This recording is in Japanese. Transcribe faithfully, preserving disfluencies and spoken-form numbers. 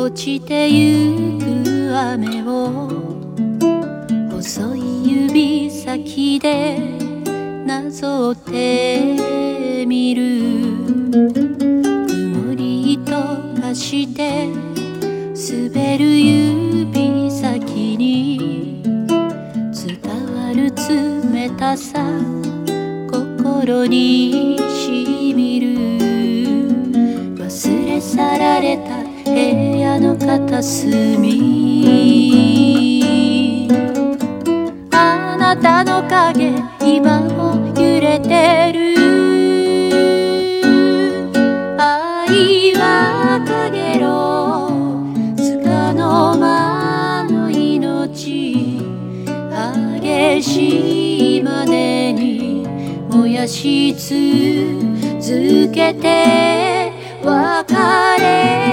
落ちてゆく雨を細い指先でなぞってみる。曇りと化して滑る指先に伝わる冷たさ心にしみる。忘れ去られた部屋の片隅、あなたの影今も揺れてる。愛はかげろう束の間の命、激しいまでに燃やし続けて別れ